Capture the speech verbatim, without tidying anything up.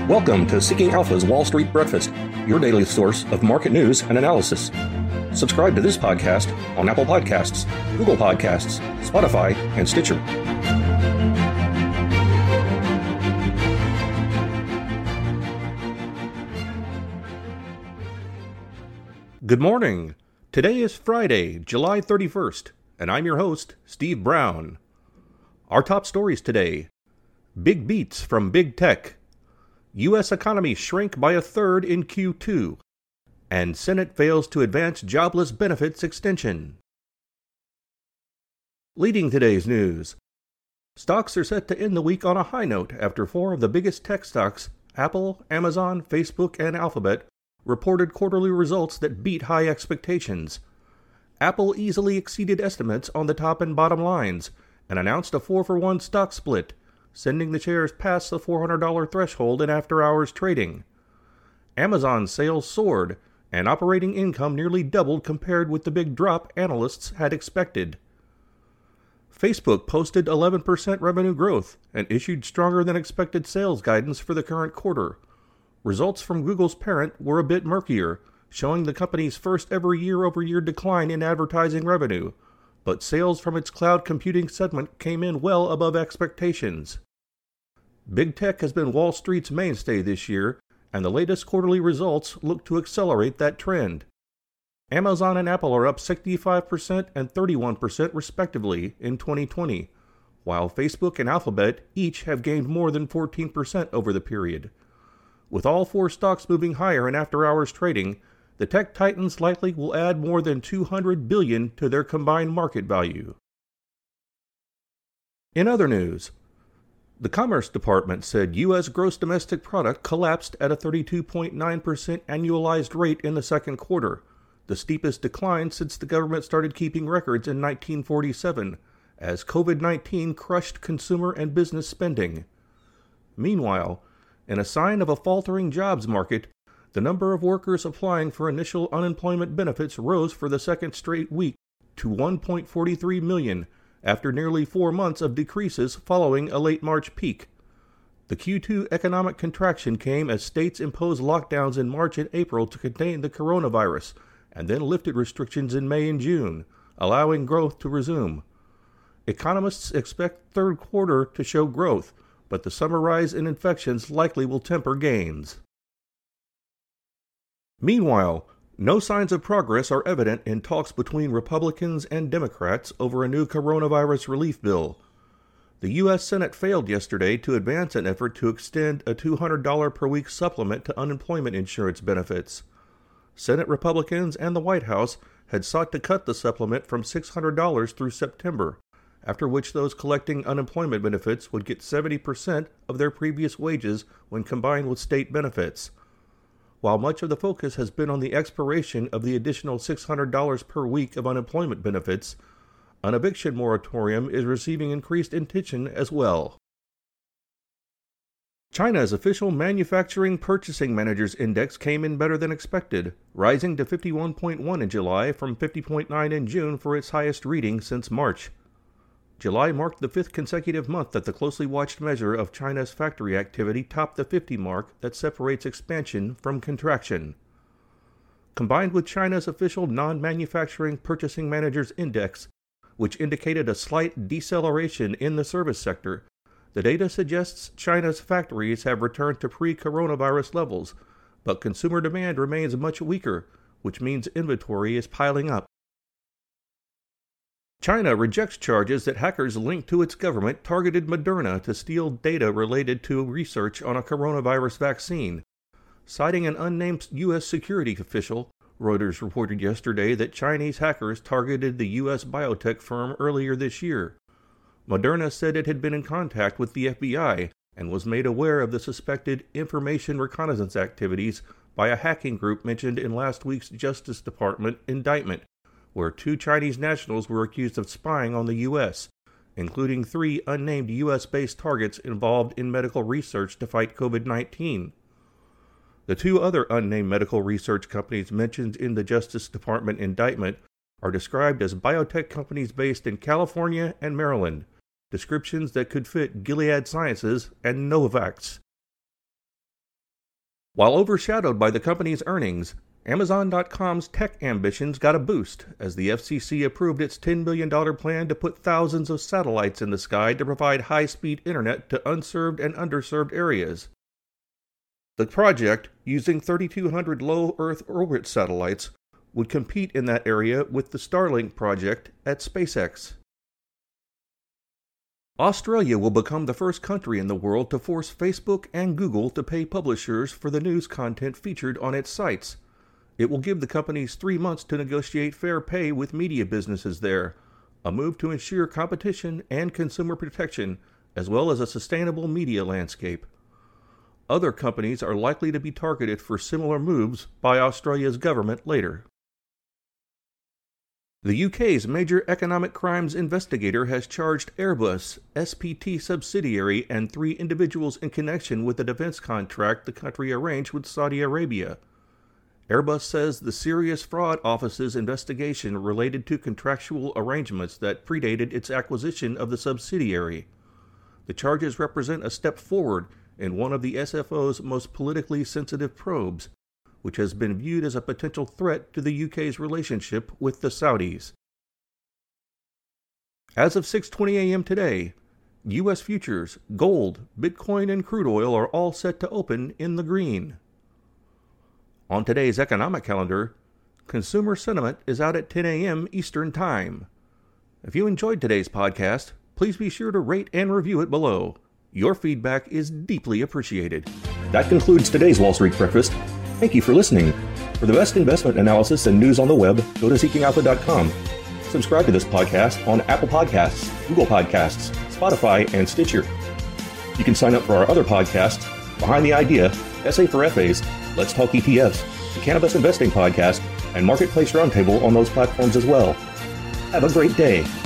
Welcome to Seeking Alpha's Wall Street Breakfast, your daily source of market news and analysis. Subscribe to this podcast on Apple Podcasts, Google Podcasts, Spotify, and Stitcher. Good morning. Today is Friday, July thirty-first, and I'm your host, Steve Brown. Our top stories today: big beats from big tech, U S economy shrink by a third in Q two, and Senate fails to advance jobless benefits extension. Leading today's news, stocks are set to end the week on a high note after four of the biggest tech stocks, Apple, Amazon, Facebook, and Alphabet, reported quarterly results that beat high expectations. Apple easily exceeded estimates on the top and bottom lines and announced a four for one stock split, sending the shares past the four hundred dollars threshold in after-hours trading. Amazon's sales soared, and operating income nearly doubled compared with the big drop analysts had expected. Facebook posted eleven percent revenue growth and issued stronger than expected sales guidance for the current quarter. Results from Google's parent were a bit murkier, showing the company's first ever year-over-year decline in advertising revenue, but sales from its cloud computing segment came in well above expectations. Big tech has been Wall Street's mainstay this year, and the latest quarterly results look to accelerate that trend. Amazon and Apple are up sixty-five percent and thirty-one percent respectively in twenty twenty, while Facebook and Alphabet each have gained more than fourteen percent over the period. With all four stocks moving higher in after-hours trading, the tech titans likely will add more than two hundred billion dollars to their combined market value. In other news, the Commerce Department said U S gross domestic product collapsed at a thirty-two point nine percent annualized rate in the second quarter, the steepest decline since the government started keeping records in nineteen forty-seven, as COVID nineteen crushed consumer and business spending. Meanwhile, in a sign of a faltering jobs market, the number of workers applying for initial unemployment benefits rose for the second straight week to one point four three million, after nearly four months of decreases following a late March peak. The Q two economic contraction came as states imposed lockdowns in March and April to contain the coronavirus, and then lifted restrictions in May and June, allowing growth to resume. Economists expect third quarter to show growth, but the summer rise in infections likely will temper gains. Meanwhile, no signs of progress are evident in talks between Republicans and Democrats over a new coronavirus relief bill. The U S Senate failed yesterday to advance an effort to extend a two hundred dollars per week supplement to unemployment insurance benefits. Senate Republicans and the White House had sought to cut the supplement from six hundred dollars through September, after which those collecting unemployment benefits would get seventy percent of their previous wages when combined with state benefits. While much of the focus has been on the expiration of the additional six hundred dollars per week of unemployment benefits, an eviction moratorium is receiving increased attention as well. China's official Manufacturing Purchasing Managers Index came in better than expected, rising to fifty-one point one in July from fifty point nine in June for its highest reading since March. July marked the fifth consecutive month that the closely watched measure of China's factory activity topped the fifty mark that separates expansion from contraction. Combined with China's official Non-Manufacturing Purchasing Managers Index, which indicated a slight deceleration in the service sector, the data suggests China's factories have returned to pre-coronavirus levels, but consumer demand remains much weaker, which means inventory is piling up. China rejects charges that hackers linked to its government targeted Moderna to steal data related to research on a coronavirus vaccine. Citing an unnamed U S security official, Reuters reported yesterday that Chinese hackers targeted the U S biotech firm earlier this year. Moderna said it had been in contact with the F B I and was made aware of the suspected information reconnaissance activities by a hacking group mentioned in last week's Justice Department indictment, where two Chinese nationals were accused of spying on the U S, including three unnamed U S-based targets involved in medical research to fight COVID nineteen. The two other unnamed medical research companies mentioned in the Justice Department indictment are described as biotech companies based in California and Maryland, descriptions that could fit Gilead Sciences and Novavax. While overshadowed by the company's earnings, Amazon dot com's tech ambitions got a boost as the F C C approved its ten billion dollars plan to put thousands of satellites in the sky to provide high-speed internet to unserved and underserved areas. The project, using thirty-two hundred low Earth orbit satellites, would compete in that area with the Starlink project at SpaceX. Australia will become the first country in the world to force Facebook and Google to pay publishers for the news content featured on its sites. It will give the companies three months to negotiate fair pay with media businesses there, a move to ensure competition and consumer protection, as well as a sustainable media landscape. Other companies are likely to be targeted for similar moves by Australia's government later. The U K's major economic crimes investigator has charged Airbus, S P T subsidiary, and three individuals in connection with the defense contract the country arranged with Saudi Arabia. Airbus says the Serious Fraud Office's investigation related to contractual arrangements that predated its acquisition of the subsidiary. The charges represent a step forward in one of the S F O's most politically sensitive probes, which has been viewed as a potential threat to the U K's relationship with the Saudis. As of six twenty a.m. today, U S futures, gold, Bitcoin, and crude oil are all set to open in the green. On today's economic calendar, consumer sentiment is out at ten a.m. Eastern Time. If you enjoyed today's podcast, please be sure to rate and review it below. Your feedback is deeply appreciated. That concludes today's Wall Street Breakfast. Thank you for listening. For the best investment analysis and news on the web, go to seeking alpha dot com. Subscribe to this podcast on Apple Podcasts, Google Podcasts, Spotify, and Stitcher. You can sign up for our other podcasts, Behind the Idea, S A for F As, Let's Talk E T Fs, the Cannabis Investing Podcast, and Marketplace Roundtable on those platforms as well. Have a great day.